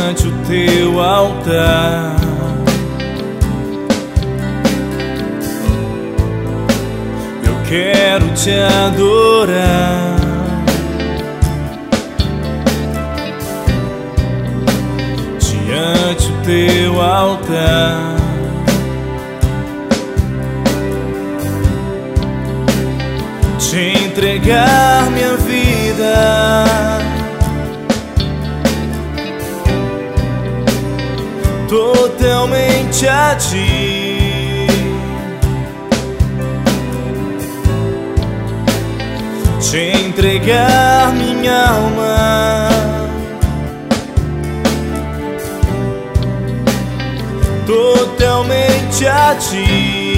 diante o teu altar. Eu quero te adorar. Diante o teu altar. Te entregar minha vida, totalmente a ti. Te entregar minha alma, totalmente a ti.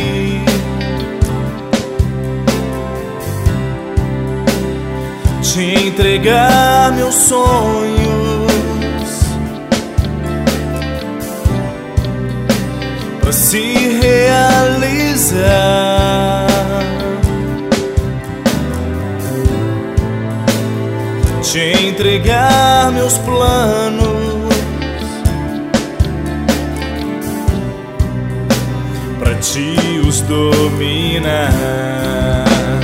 Te entregar meus sonhos, pra se realizar. Te entregar meus planos, pra ti os dominar.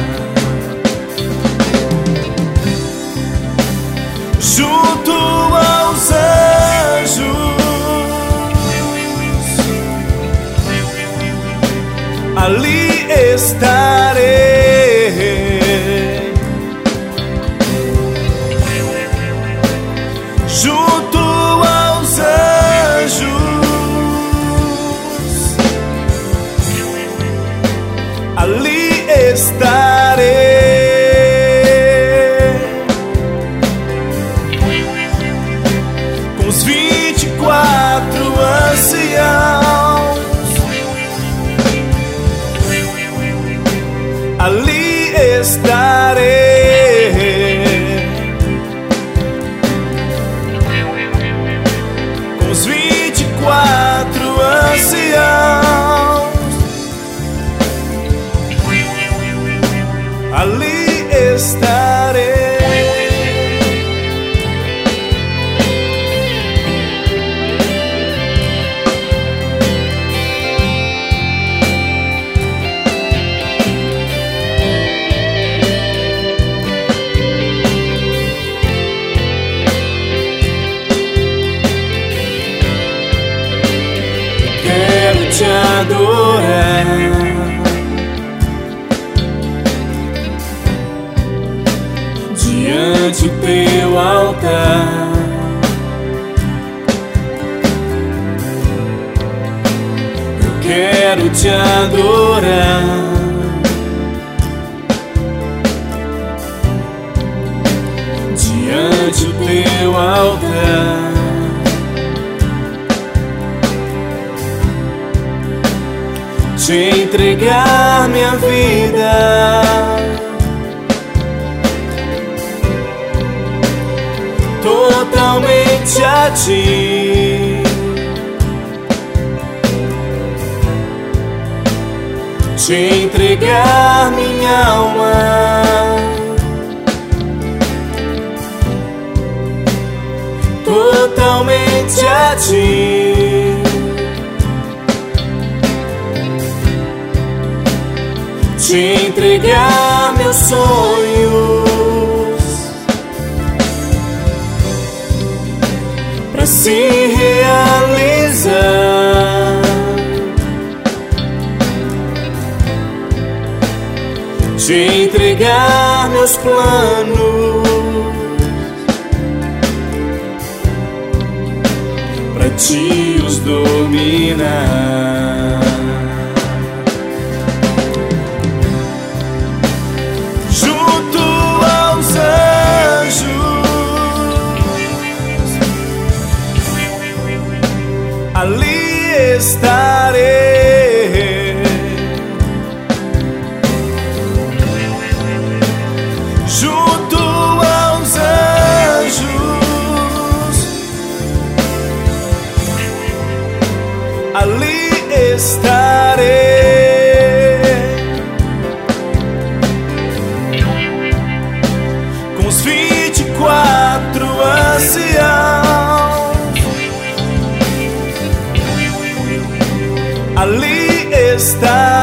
Junto aos anjos, ali estarei. Junto aos anjos, ali estarei. Com os 24 anciãos, ali estarei. Com os 24 anciãos, ali estarei. Te adorar. Diante o teu altar. Eu quero te adorar. Diante o teu altar. Te entregar minha vida, totalmente a ti. Te entregar minha alma, totalmente a ti. Te entregar meus sonhos, pra se realizar. Te entregar meus planos, pra ti os dominar. Ali estarei. Junto aos anjos, ali estarei. Com os 24 anciãos, ali está.